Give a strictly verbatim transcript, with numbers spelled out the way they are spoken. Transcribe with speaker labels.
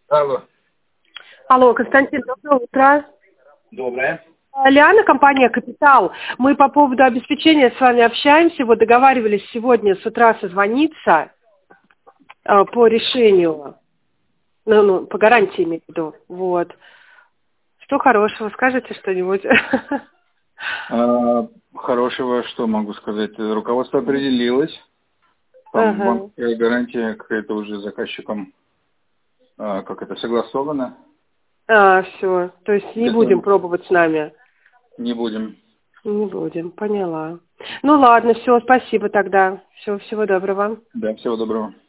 Speaker 1: Алло.
Speaker 2: Алло, Константин, доброе утро.
Speaker 1: Доброе.
Speaker 2: Лиана, компания «Капитал». Мы по поводу обеспечения с вами общаемся. Вот договаривались сегодня с утра созвониться э, по решению, ну, ну, по гарантии имею в виду. Вот. Что хорошего? Скажете что-нибудь?
Speaker 1: А, хорошего, что могу сказать? Руководство определилось. Там
Speaker 2: Ага.
Speaker 1: банковская гарантия какая-то уже заказчиком, а, как это, согласована.
Speaker 2: А, все. То есть не
Speaker 1: Готовы.
Speaker 2: будем пробовать с нами?
Speaker 1: Не будем.
Speaker 2: Не будем, поняла. Ну ладно, все, спасибо тогда. Все, всего доброго.
Speaker 1: Да, всего доброго.